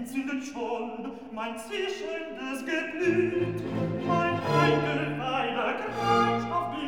entzündet schon mein zischendes Geblüt, mein Eingeweide kreischt auf